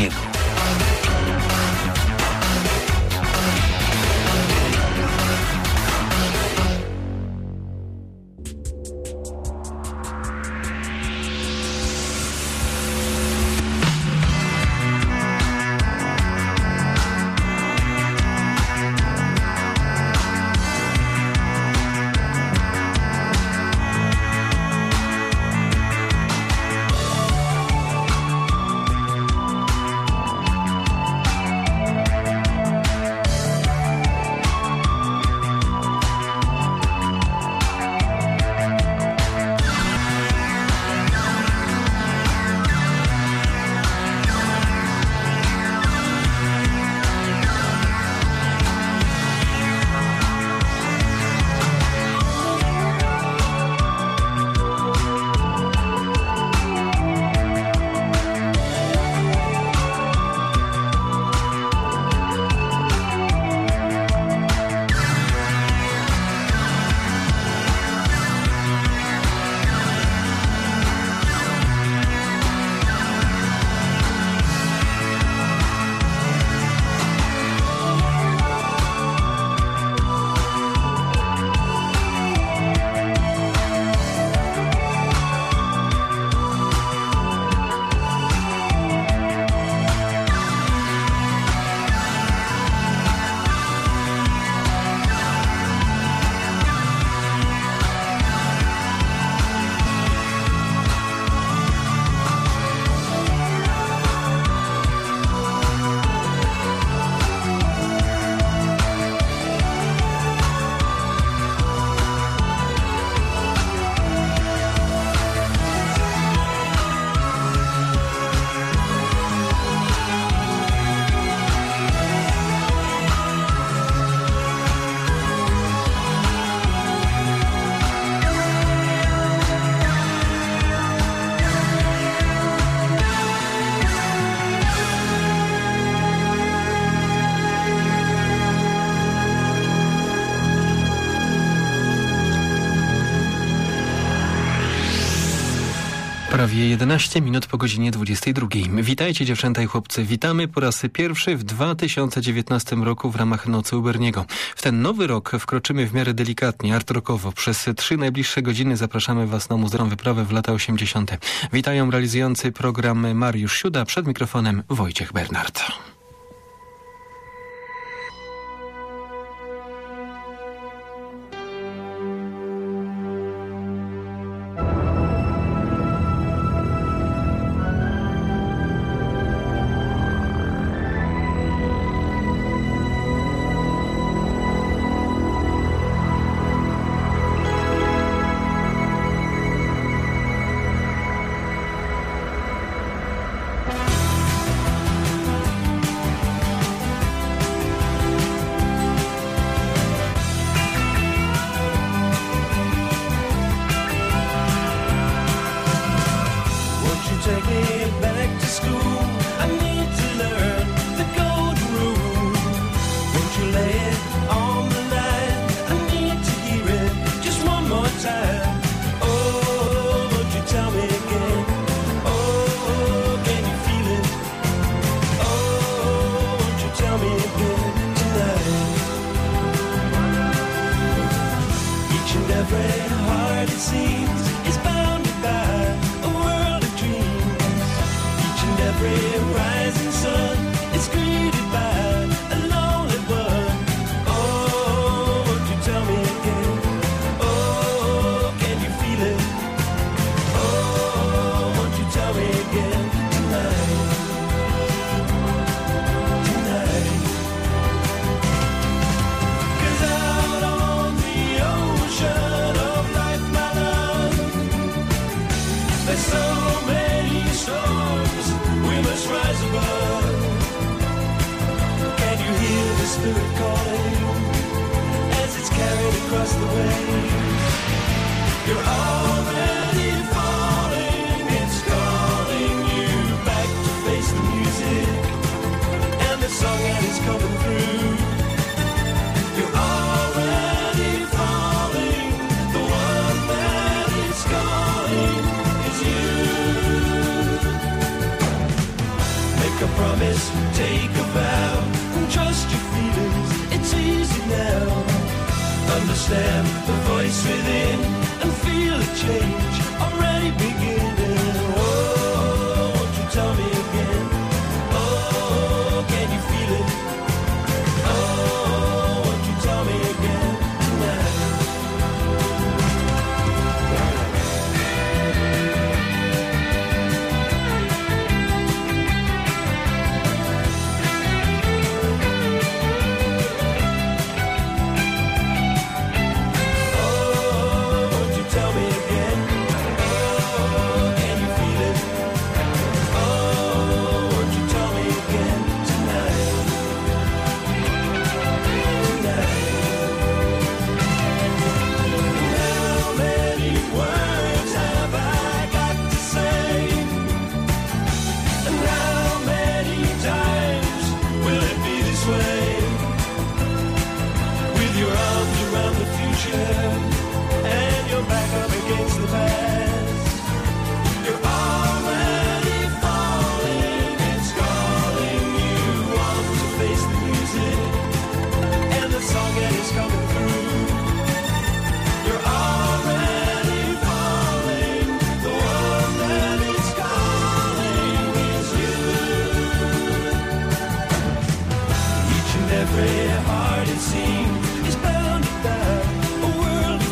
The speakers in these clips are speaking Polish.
Uberniego. Prawie 11 minut po godzinie 22. Witajcie dziewczęta i chłopcy. Witamy po raz pierwszy w 2019 roku w ramach Nocy Uberniego. W ten nowy rok wkroczymy w miarę delikatnie, art-rockowo. Przez 3 najbliższe godziny zapraszamy Was na muzyczną wyprawę w lata 80. Witają realizujący program Mariusz Siuda, przed mikrofonem Wojciech Bernard. Promise understand the voice within and feel a change already beginning. Oh, won't you tell me again? Oh, can you feel it? Oh, won't you tell me again tonight? And you're back up against the past. You're already falling. It's calling you on to face the music, and the song that is coming through. You're already falling. The one that is calling is you. Each and every heart, it seems, is bound to die. A world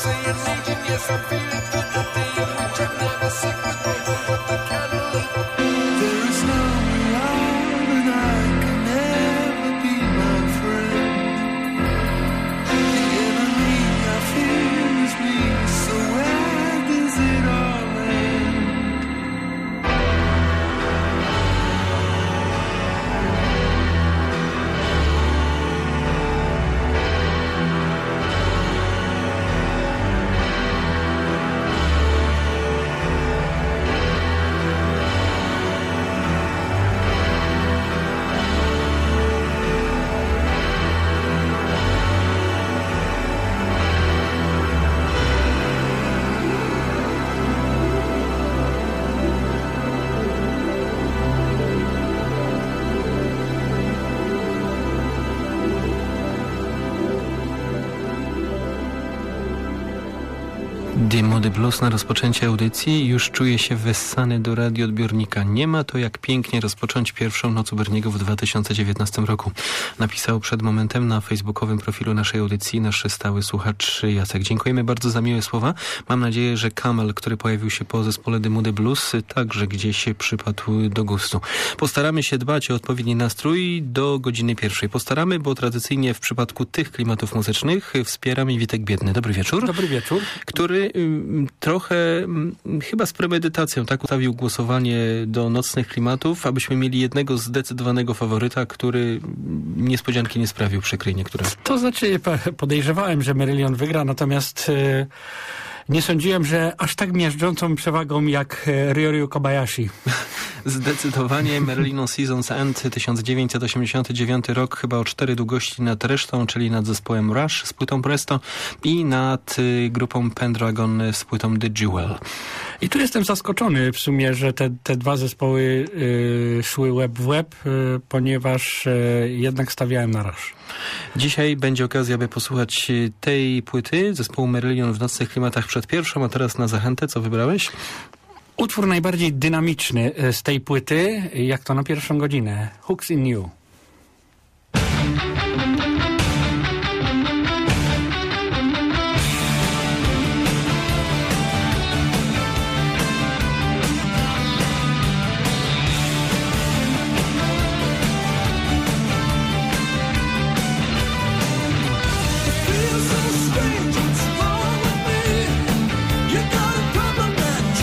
Młody Blues na rozpoczęcie audycji. Już czuję się wessany do radioodbiornika. Nie ma to jak pięknie rozpocząć pierwszą noc u Berniego w 2019 roku. Napisał przed momentem na facebookowym profilu naszej audycji nasz stały słuchacz Jacek. Dziękujemy bardzo za miłe słowa. Mam nadzieję, że Kamel, który pojawił się po zespole The Młody Blues, także gdzieś przypadł do gustu. Postaramy się dbać o odpowiedni nastrój do godziny 1. Postaramy, bo tradycyjnie w przypadku tych klimatów muzycznych wspiera mnie Witek Biedny. Dobry wieczór. Dobry wieczór. Który trochę chyba z premedytacją tak ustawił głosowanie do nocnych klimatów, abyśmy mieli jednego zdecydowanego faworyta, który niespodzianki nie sprawił, przykryj niektóre. To znaczy podejrzewałem, że Marillion wygra, natomiast nie sądziłem, że aż tak miażdżącą przewagą jak Ryoryuki Kobayashi. Zdecydowanie Marillion Season's End 1989 rok, chyba o 4 długości nad resztą, czyli nad zespołem Rush z płytą Presto i nad grupą Pendragon z płytą The Jewel. I tu jestem zaskoczony w sumie, że te dwa zespoły szły łeb w łeb, ponieważ jednak stawiałem na Rush. Dzisiaj będzie okazja, by posłuchać tej płyty zespołu Marillion w nocnych klimatach przed pierwszą, a teraz na zachętę, co wybrałeś? Utwór najbardziej dynamiczny z tej płyty, jak to na pierwszą godzinę. Hooks in You.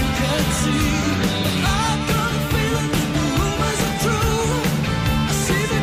See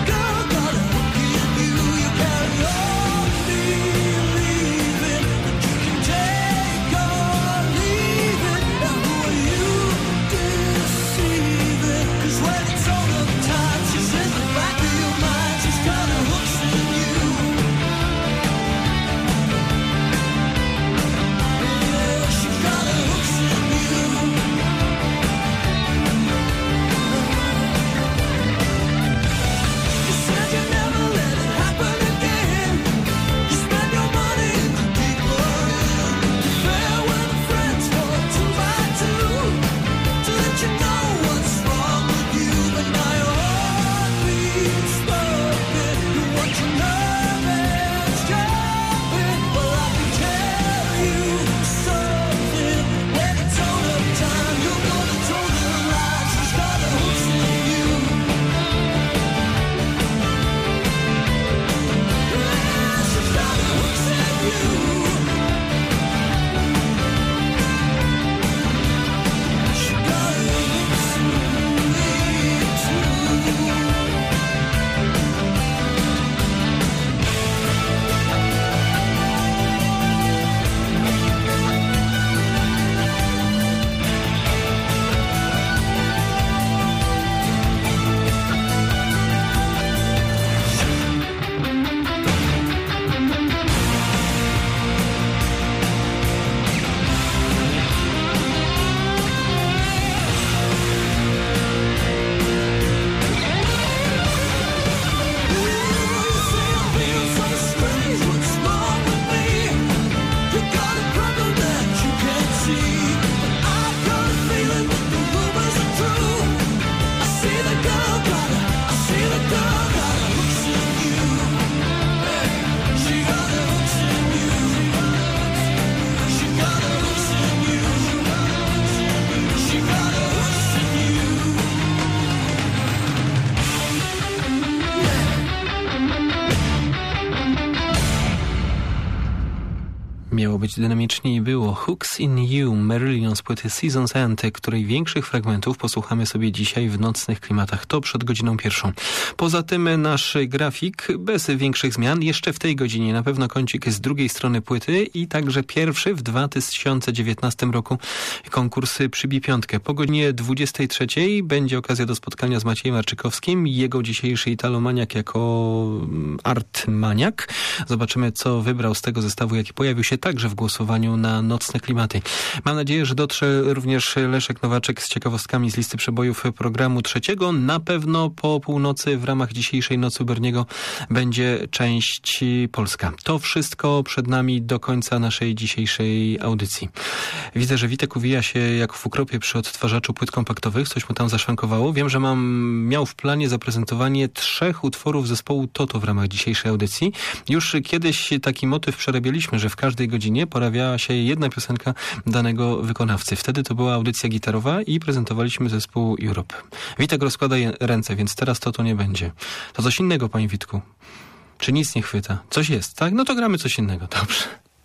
być dynamiczniej było. Hooks in You, Marillion z płyty Season's End, której większych fragmentów posłuchamy sobie dzisiaj w nocnych klimatach. To przed godziną 1. Poza tym nasz grafik bez większych zmian. Jeszcze w tej godzinie na pewno kącik z drugiej strony płyty i także pierwszy w 2019 roku konkurs Przybij piątkę. Po godzinie 23 będzie okazja do spotkania z Maciejem Arczykowskim. Jego dzisiejszy Italomaniak jako artmaniak. Zobaczymy, co wybrał z tego zestawu, jaki pojawił się także w głosowaniu na nocne klimaty. Mam nadzieję, że dotrze również Leszek Nowaczek z ciekawostkami z listy przebojów programu trzeciego. Na pewno po północy w ramach dzisiejszej Nocy u Berniego będzie część polska. To wszystko przed nami do końca naszej dzisiejszej audycji. Widzę, że Witek uwija się jak w ukropie przy odtwarzaczu płyt kompaktowych. Coś mu tam zaszwankowało. Wiem, że miał w planie zaprezentowanie 3 utworów zespołu Toto w ramach dzisiejszej audycji. Już kiedyś taki motyw przerabialiśmy, że w każdej godzinie pojawiała się jedna piosenka danego wykonawcy. Wtedy to była audycja gitarowa i prezentowaliśmy zespół Europe. Witek rozkłada ręce, więc teraz Toto nie będzie. To coś innego, panie Witku. Czy nic nie chwyta? Coś jest, tak? No to gramy coś innego. Dobrze.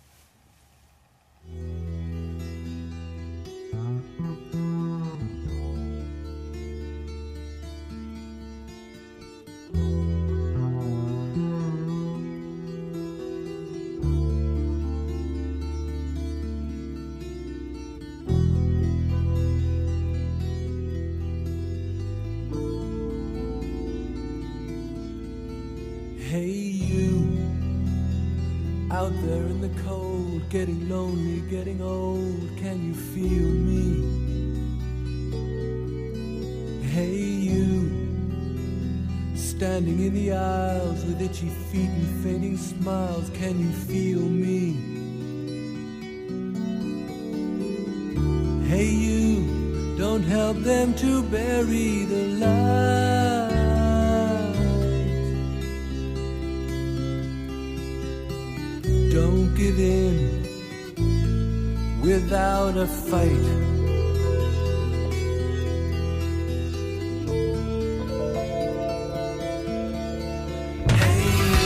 Out there in the cold, getting lonely, getting old, can you feel me? Hey you, standing in the aisles with itchy feet and fading smiles, can you feel me? Hey you, don't help them to bury the light. Don't give in without a fight. Hey,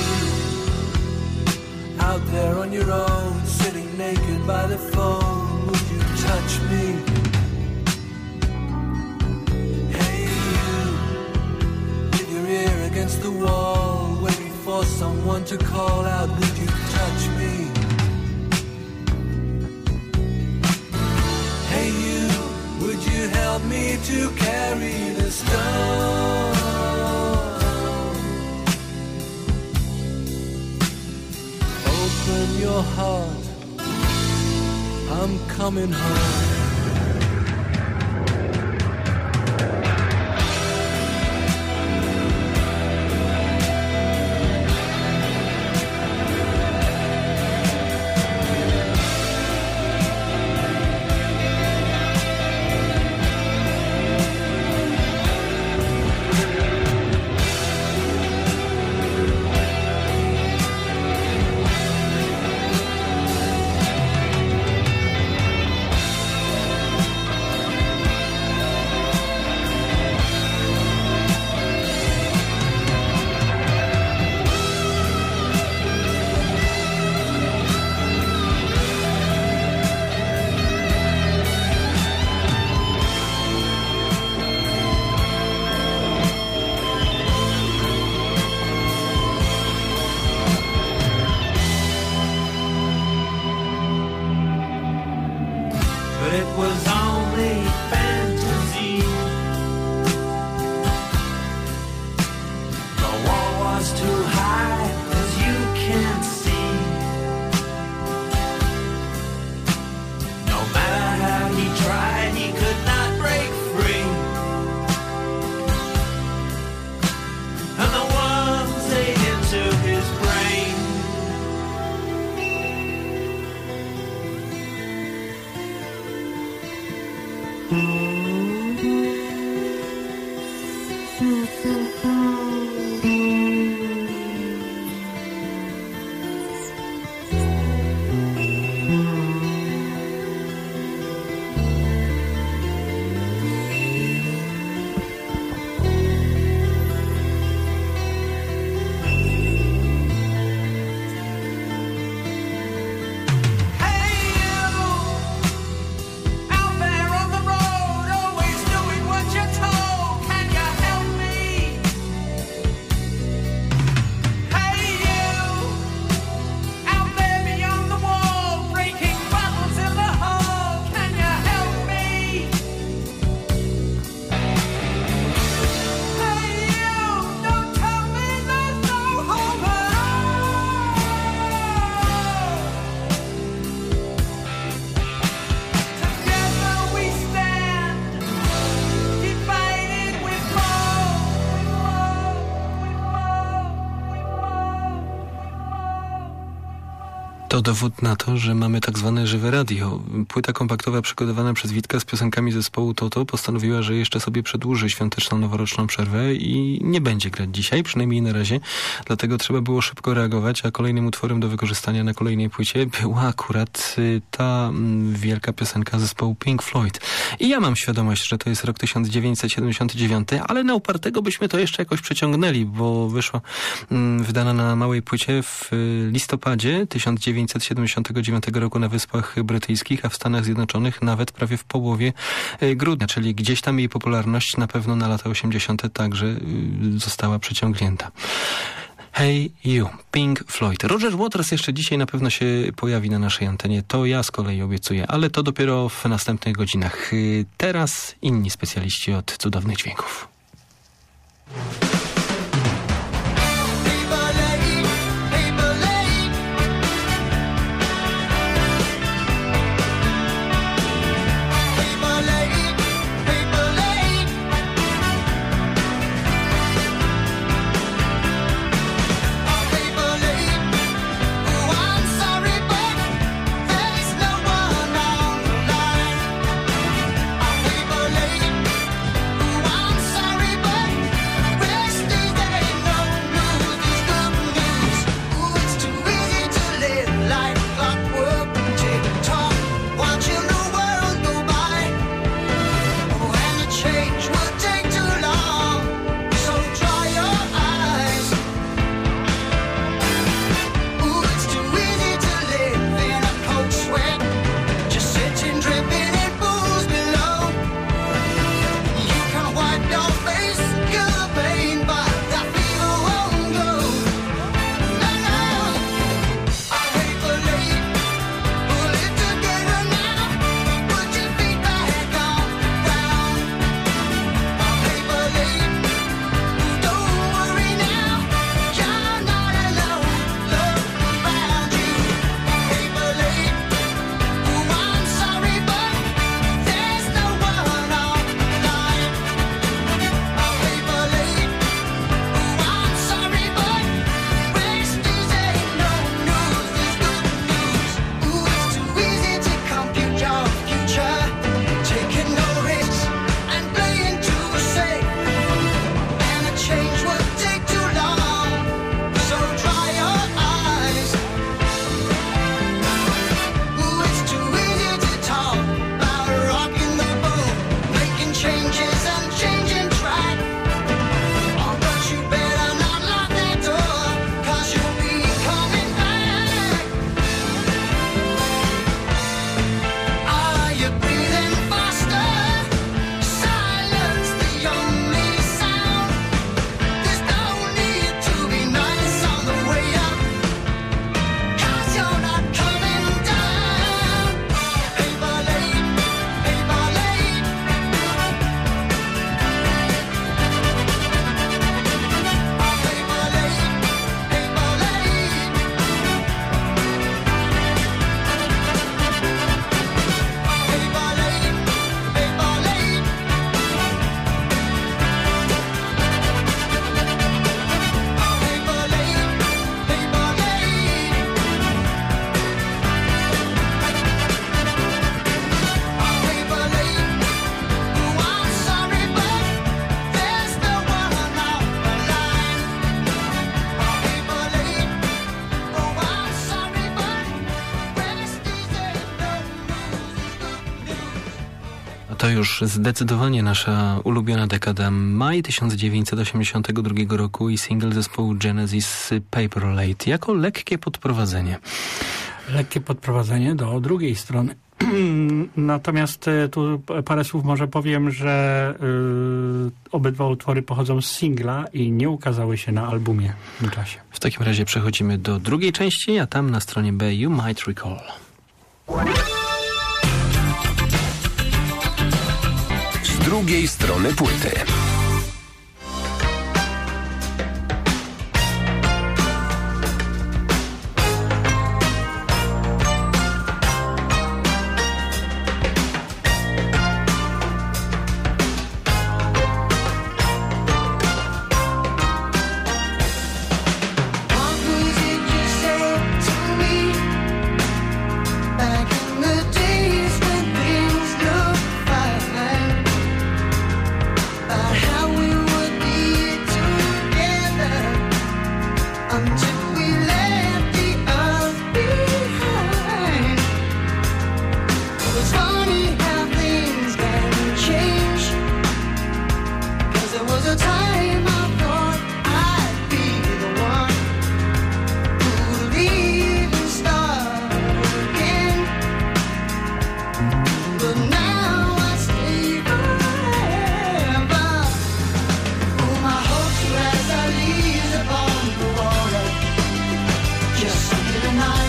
out there on your own, sitting naked by the phone, would you touch me? Hey, with your ear against the wall, waiting for someone to call out, would you touch me? Hey you, would you help me to carry the stone? Open your heart, I'm coming home. Hey To dowód na to, że mamy tak zwane żywe radio. Płyta kompaktowa przygotowana przez Witka z piosenkami zespołu Toto postanowiła, że jeszcze sobie przedłuży świąteczną, noworoczną przerwę i nie będzie grać dzisiaj, przynajmniej na razie. Dlatego trzeba było szybko reagować, a kolejnym utworem do wykorzystania na kolejnej płycie była akurat ta wielka piosenka zespołu Pink Floyd. I ja mam świadomość, że to jest rok 1979, ale na upartego byśmy to jeszcze jakoś przeciągnęli, bo wyszła wydana na małej płycie w listopadzie 1979 roku na Wyspach Brytyjskich, a w Stanach Zjednoczonych nawet prawie w połowie grudnia, czyli gdzieś tam jej popularność na pewno na lata 80. także została przeciągnięta. Hey You, Pink Floyd. Roger Waters jeszcze dzisiaj na pewno się pojawi na naszej antenie, to ja z kolei obiecuję, ale to dopiero w następnych godzinach. Teraz inni specjaliści od cudownych dźwięków. To już zdecydowanie nasza ulubiona dekada. Maj 1982 roku i single zespołu Genesis Paperlate jako lekkie podprowadzenie. Lekkie podprowadzenie do drugiej strony. Natomiast tu parę słów może powiem, że obydwa utwory pochodzą z singla i nie ukazały się na albumie w tym czasie. W takim razie przechodzimy do drugiej części, a tam na stronie B You Might Recall. Z drugiej strony płyty. it's funny how things can change. 'Cause there was a time I thought I'd be the one who'd leave and start again. But now I stay forever. Oh, my hopes are as the leaves upon the water. Just something tonight.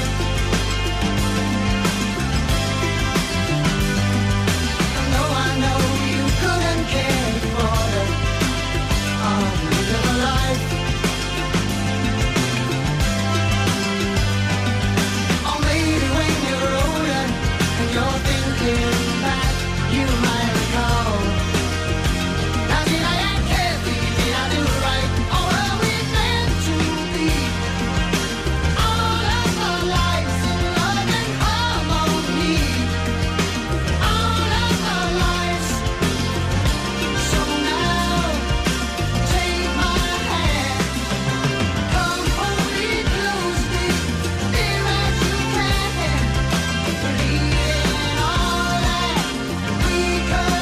I know you couldn't care for it. Oh, you live a life. Or maybe when you're older and you're thinking back, you might recall. Now did I act carefully? Did I do it right? Or were we meant to be? All of our lives in love and harmony. All of our lives. So now, take my hand. Come hold me closely, near as you can. Believe in all that we could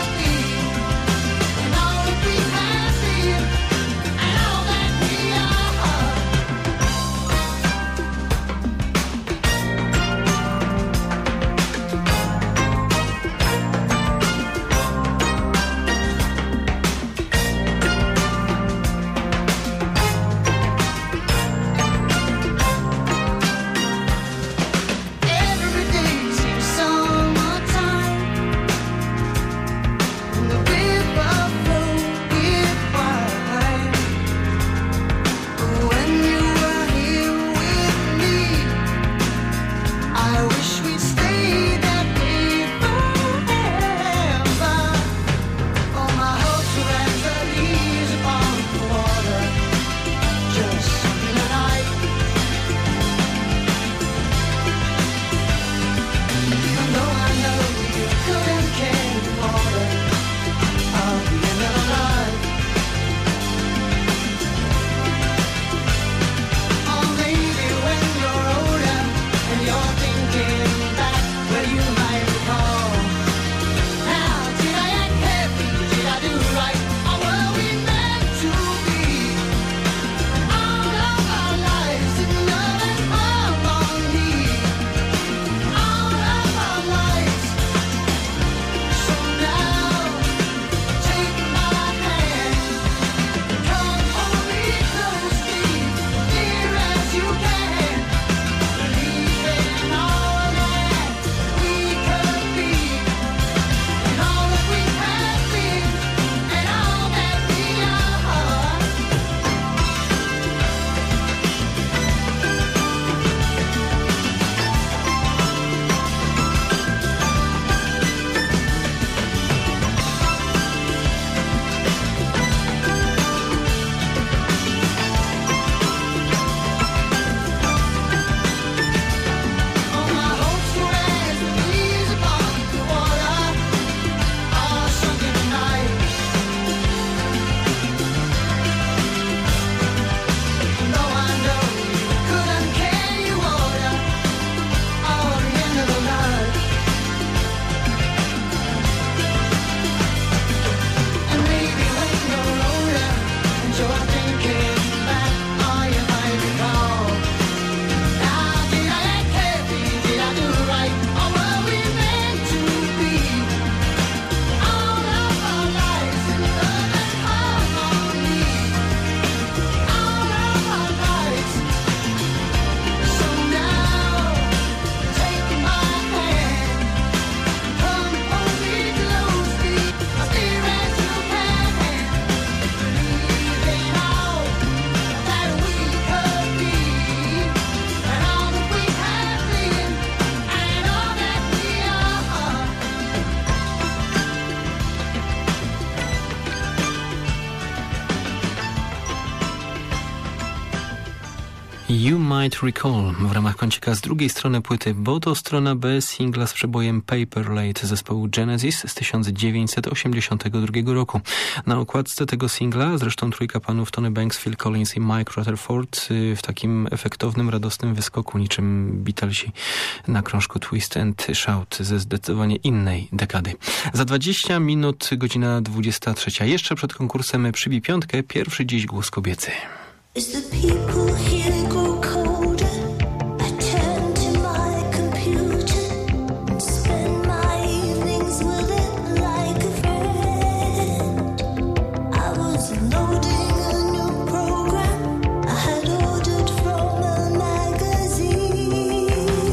You Might Recall w ramach kącika z drugiej strony płyty, bo to strona B singla z przebojem Paper Late zespołu Genesis z 1982 roku. Na okładce tego singla zresztą trójka panów Tony Banks, Phil Collins i Mike Rutherford w takim efektownym, radosnym wyskoku, niczym Beatlesi na krążku Twist and Shout ze zdecydowanie innej dekady. Za 20 minut godzina 23. Jeszcze przed konkursem Przybij piątkę, pierwszy dziś głos kobiecy. As the people here grow colder, I turn to my computer and spend my evenings with it like a friend. I was loading a new program I had ordered from a magazine.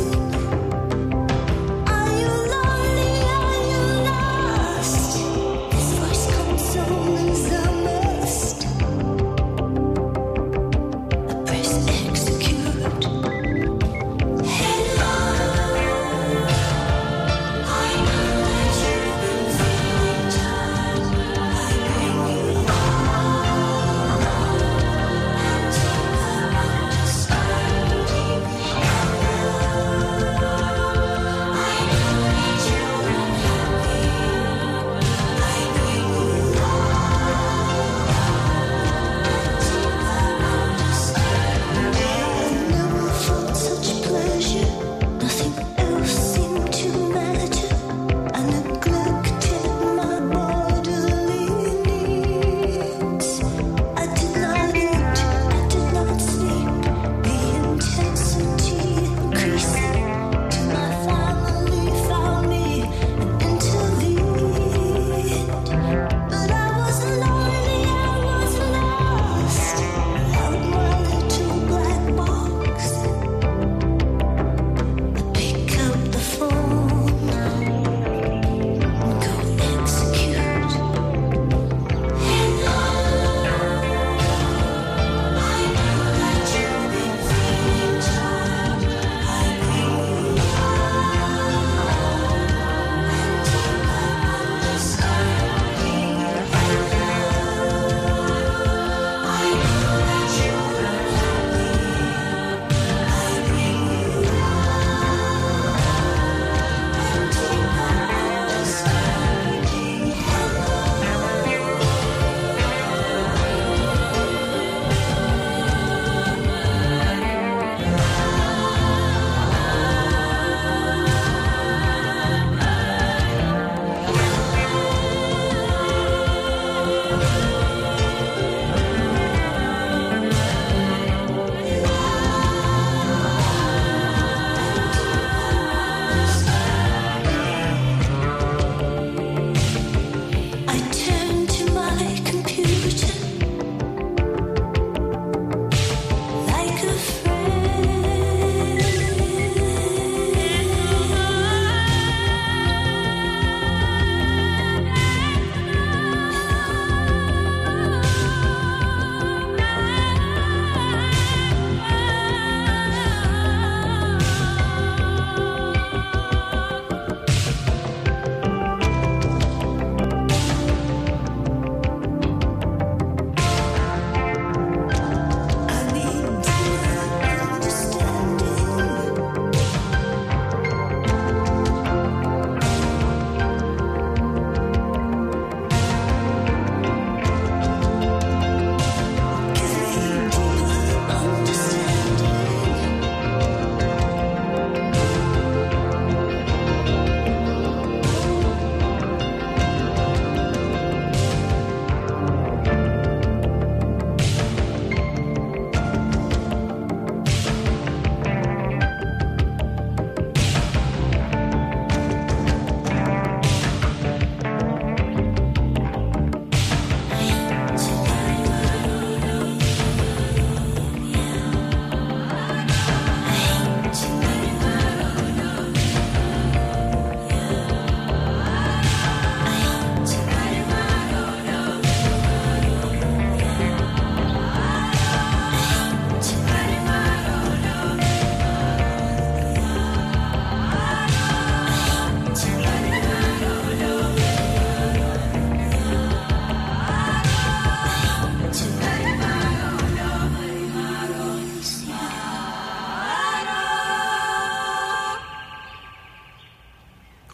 Are you lonely? Are you lost? This voice consoles the must. Press execute.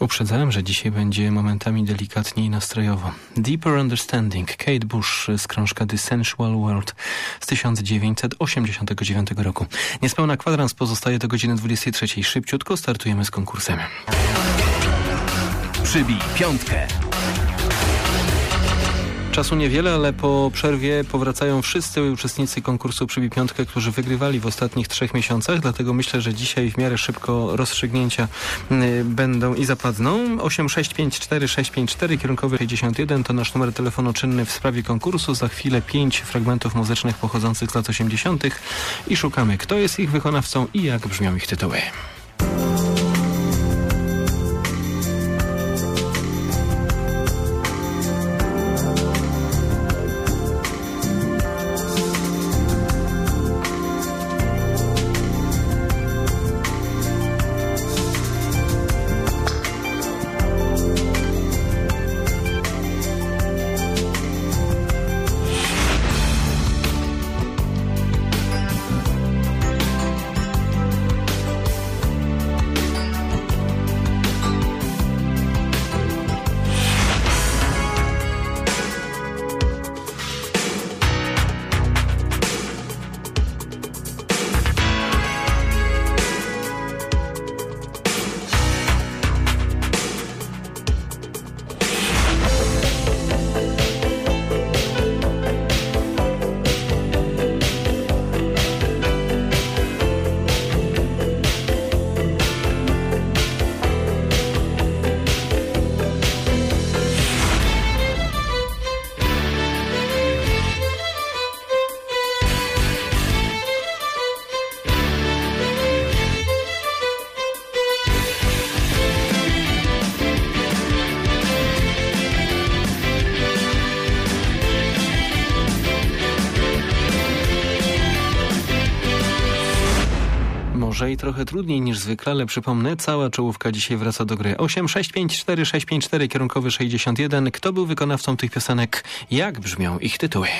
Uprzedzałem, że dzisiaj będzie momentami delikatnie i nastrojowo. Deeper Understanding, Kate Bush z krążka The Sensual World z 1989 roku. Niespełna kwadrans pozostaje do godziny 23. Szybciutko startujemy z konkursem. Przybij piątkę. Czasu niewiele, ale po przerwie powracają wszyscy uczestnicy konkursu Przybij Piątkę, którzy wygrywali w ostatnich 3 miesiącach, dlatego myślę, że dzisiaj w miarę szybko rozstrzygnięcia będą i zapadną. 8654654, kierunkowy 61 to nasz numer telefonu czynny w sprawie konkursu. Za chwilę 5 fragmentów muzycznych pochodzących z lat 80. i szukamy, kto jest ich wykonawcą i jak brzmią ich tytuły. Może i trochę trudniej niż zwykle, ale przypomnę, cała czołówka dzisiaj wraca do gry. 8654654, kierunkowy 61. Kto był wykonawcą tych piosenek? Jak brzmią ich tytuły?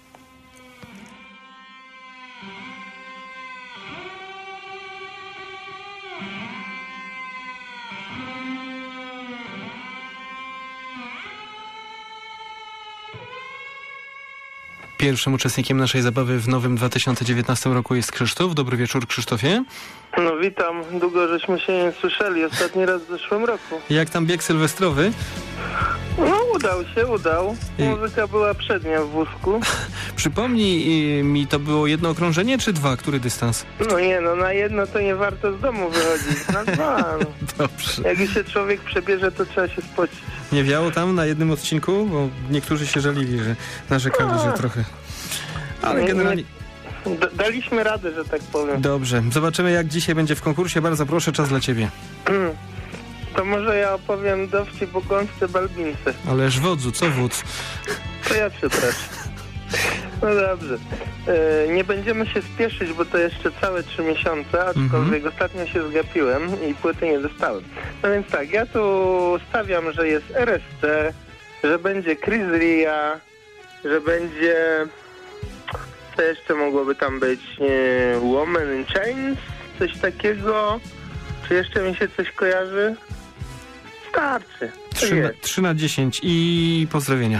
Pierwszym uczestnikiem naszej zabawy w nowym 2019 roku jest Krzysztof. Dobry wieczór, Krzysztofie. No witam, długo żeśmy się nie słyszeli, ostatni raz w zeszłym roku. Jak tam bieg sylwestrowy? No udał. Muzyka była przednia w wózku. Przypomnij mi, to było jedno okrążenie czy 2? Który dystans? No na jedno to nie warto z domu wychodzić, na 2. No. Dobrze. Jak już się człowiek przebierze, to trzeba się spocić. Nie wiało tam na jednym odcinku? Bo niektórzy się żalili, że narzekali, że trochę... Ale generalnie... Daliśmy radę, że tak powiem. Dobrze. Zobaczymy, jak dzisiaj będzie w konkursie. Bardzo proszę, czas dla ciebie. To może ja opowiem dowcip o gąsce balbince. Ależ wodzu, co wódz? To ja przepraszam. No dobrze. Nie będziemy się spieszyć, bo to jeszcze całe 3 miesiące, aczkolwiek ostatnio się zgapiłem i płyty nie dostałem. No więc tak, ja tu stawiam, że jest RSC, że będzie Chris Ria, że będzie... Co jeszcze mogłoby tam być? Woman in Chains? Coś takiego? Czy jeszcze mi się coś kojarzy? Starczy. 3 na 10 i pozdrowienia.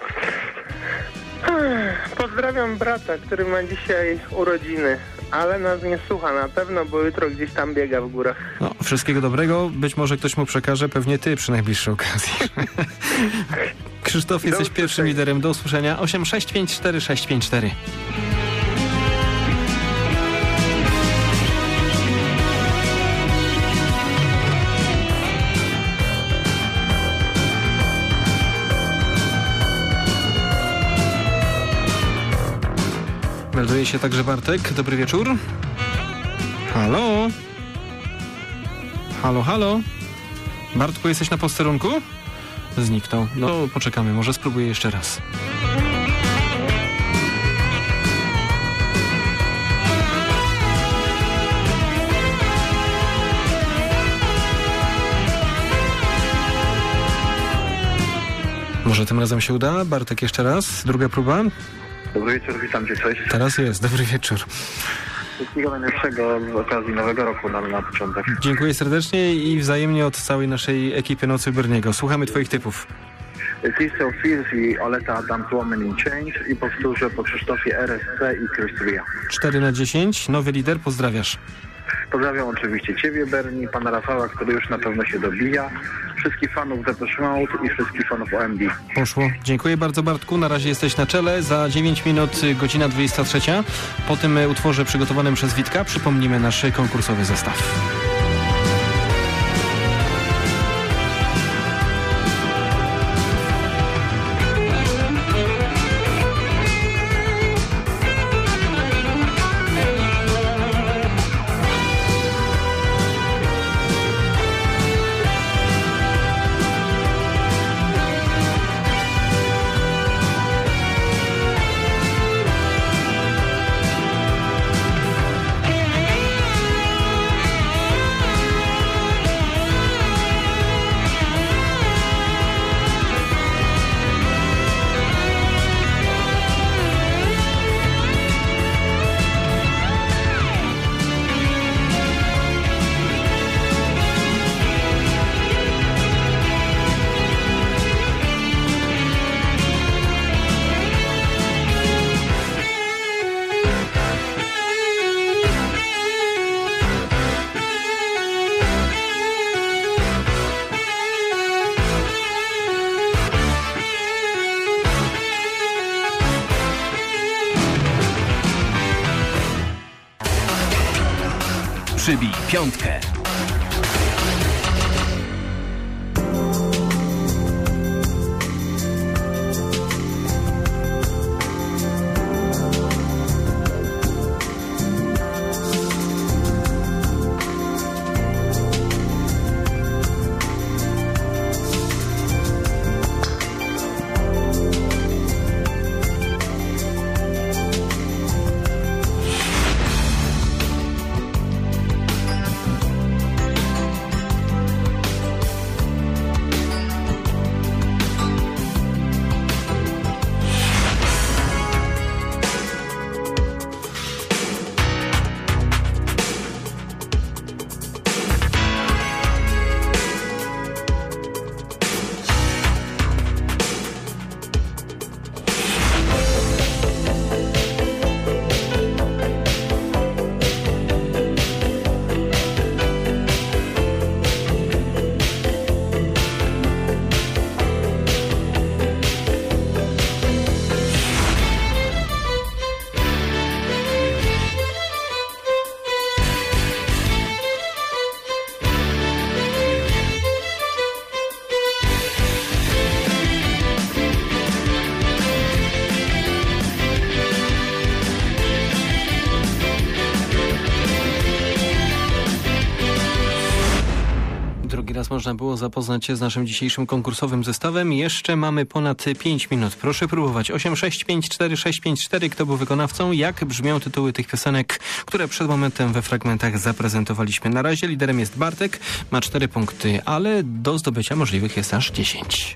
Pozdrawiam brata, który ma dzisiaj urodziny, ale nas nie słucha na pewno, bo jutro gdzieś tam biega w górach. No, wszystkiego dobrego. Być może ktoś mu przekaże, pewnie ty przy najbliższej okazji. Krzysztof, jesteś pierwszym liderem. Do usłyszenia. 8654654. Melduje się także Bartek. Dobry wieczór. Halo? Halo? Bartku, jesteś na posterunku? Zniknął. No, poczekamy. Może spróbuję jeszcze raz. Może tym razem się uda? Bartek, jeszcze raz. Druga próba. Dobry wieczór, witam cię, cześć. Teraz jest. Dobry wieczór. Wszystkiego najlepszego z okazji Nowego Roku na początek. Dziękuję serdecznie i wzajemnie od całej naszej ekipy Nocy Uberniego. Słuchamy twoich typów. Tistel Fierce i Oleta Adams Woman in Change i powtórzę po Krzysztofie RSC i Chris Ria. 4/10. Nowy lider, pozdrawiasz. Pozdrawiam oczywiście Ciebie, Bernie, pana Rafała, który już na pewno się dobija, wszystkich fanów Depeche Mode i wszystkich fanów OMD. Poszło. Dziękuję bardzo, Bartku. Na razie jesteś na czele. Za 9 minut godzina 23. Po tym utworze przygotowanym przez Witka przypomnimy nasz konkursowy zestaw. Przybij piątkę. Raz można było zapoznać się z naszym dzisiejszym konkursowym zestawem. Jeszcze mamy ponad 5 minut. Proszę próbować. 8654654. Kto był wykonawcą? Jak brzmią tytuły tych piosenek, które przed momentem we fragmentach zaprezentowaliśmy? Na razie liderem jest Bartek. Ma 4 punkty, ale do zdobycia możliwych jest aż 10.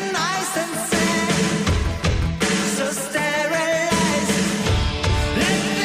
Sterilized. Let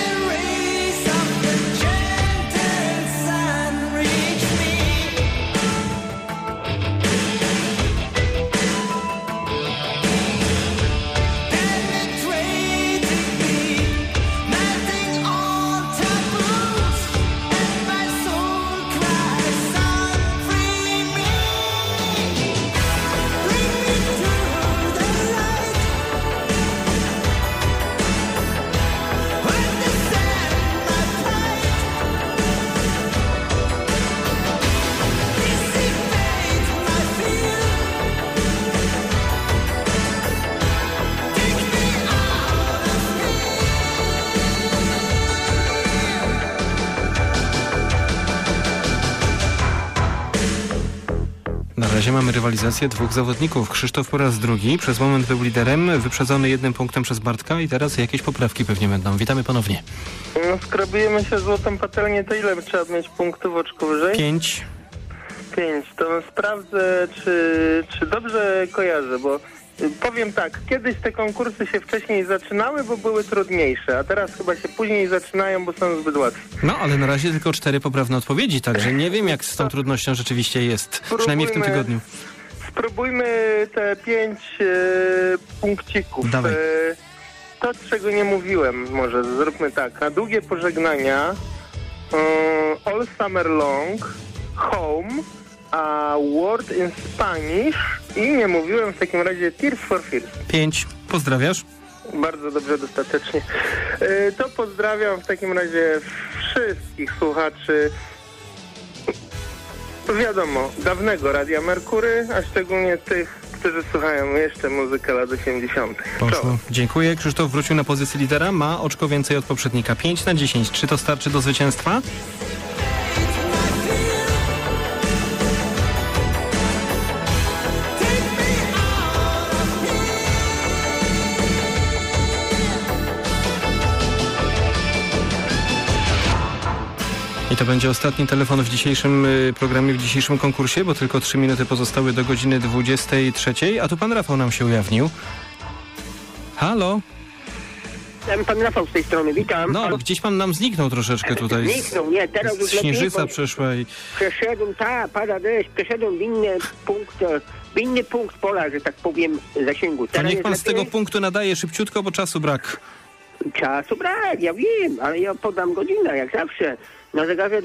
razie mamy rywalizację dwóch zawodników. Krzysztof po raz drugi, przez moment był liderem, wyprzedzony 1 punktem przez Bartka i teraz jakieś poprawki pewnie będą. Witamy ponownie. No, skrobujemy się złotą patelnię, to ile trzeba mieć punktów oczko wyżej? 5. 5. To sprawdzę, czy dobrze kojarzę, bo powiem tak, kiedyś te konkursy się wcześniej zaczynały, bo były trudniejsze, a teraz chyba się później zaczynają, bo są zbyt łatwe. No, ale na razie tylko 4 poprawne odpowiedzi, także nie wiem, jak z tą trudnością rzeczywiście jest, przynajmniej w tym tygodniu. Spróbujmy te 5 punkcików. Dawaj. To, czego nie mówiłem, może zróbmy tak. Na długie pożegnania All Summer Long, Home, a Word in Spanish i nie mówiłem w takim razie Tears for Fears. 5. Pozdrawiasz? Bardzo dobrze, dostatecznie. To pozdrawiam w takim razie wszystkich słuchaczy, wiadomo, dawnego Radia Merkury, a szczególnie tych, którzy słuchają jeszcze muzykę lat 80. Poszło. Dziękuję. Krzysztof wrócił na pozycję lidera, ma oczko więcej od poprzednika. 5/10. Czy to starczy do zwycięstwa? I to będzie ostatni telefon w dzisiejszym programie, w dzisiejszym konkursie, bo tylko 3 minuty pozostały do godziny 23, a tu pan Rafał nam się ujawnił. Halo? Pan Rafał z tej strony, witam. No, gdzieś pan nam zniknął troszeczkę tutaj. Zniknął, nie, teraz już lepiej. Śnieżyca przeszła i... Przeszedłem, pada deszcz, przeszedłem w inny punkt pola, że tak powiem, zasięgu. To Teraz niech pan jest z tego lepiej? punktu nadaje szybciutko, bo czasu brak. Czasu brak, ja wiem, ale ja podam godzinę, jak zawsze. Na zegarze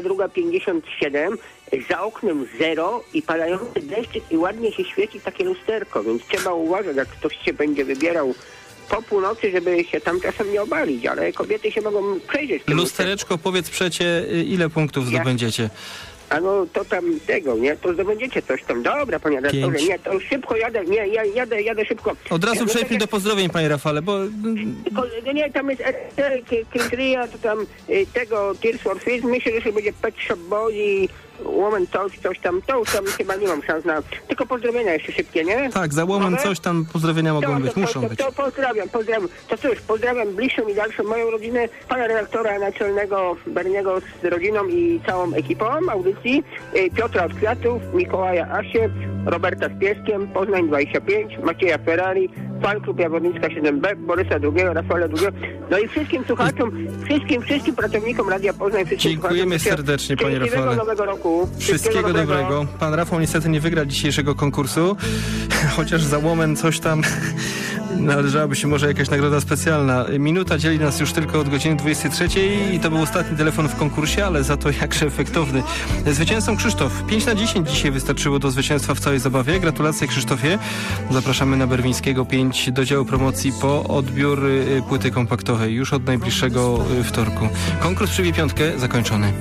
22:57, za oknem 0 i padający deszczyk i ładnie się świeci takie lusterko, więc trzeba uważać, jak ktoś się będzie wybierał po północy, żeby się tam czasem nie obalić, ale kobiety się mogą przejrzeć. Lustereczko, powiedz przecie, ile punktów zdobędziecie? A no to tam tego, nie? To zdobędziecie coś tam. Dobra, panie redaktorze, 5. nie, to szybko jadę, nie, jadę szybko. Od razu przejdźmy do pozdrowień, panie Rafale, bo... Nie, tam jest Kriteria, to tam tego Tears for Fears, myślę, że będzie Pet Shop Boys i Woman coś tam, to już tam chyba nie mam szans na... Tylko pozdrowienia jeszcze szybkie, nie? Tak, za łomem coś tam pozdrowienia mogą być, muszą być. To pozdrawiam. To cóż, pozdrawiam bliższą i dalszą moją rodzinę, pana redaktora naczelnego Berniego z rodziną i całą ekipą audycji, Piotra od Kwiatów, Mikołaja Asię, Roberta z Pieskiem, Poznań 25, Macieja Ferrari, Fan Klub Jawornicka 7B, Borysa II, Rafała II, no i wszystkim słuchaczom, wszystkim pracownikom Radia Poznań, wszystkim dziękujemy serdecznie, panie Rafale. Nowego roku. Wszystkiego dobrego. Pan Rafał niestety nie wygra dzisiejszego konkursu, chociaż za łomen coś tam należałaby się może jakaś nagroda specjalna. Minuta dzieli nas już tylko od godziny 23 i to był ostatni telefon w konkursie, ale za to jakże efektowny. Zwycięzcą Krzysztof. 5/10 dzisiaj wystarczyło do zwycięstwa w całej zabawie. Gratulacje, Krzysztofie. Zapraszamy na Berwińskiego 5 do działu promocji po odbiór płyty kompaktowej już od najbliższego wtorku. Konkurs przybij piątkę zakończony.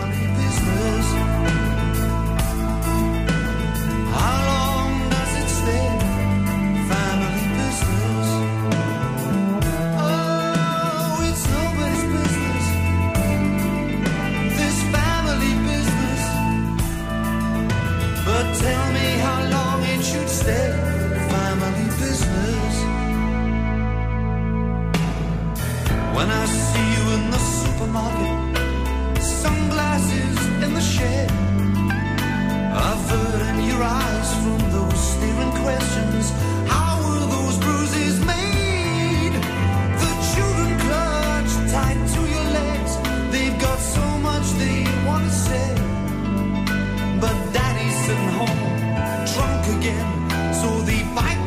When I see you in the supermarket, sunglasses in the shed, averting your eyes from those staring questions. How were those bruises made? The children clutch tight to your legs. They've got so much they want to say, but daddy's sitting home, drunk again, so they bite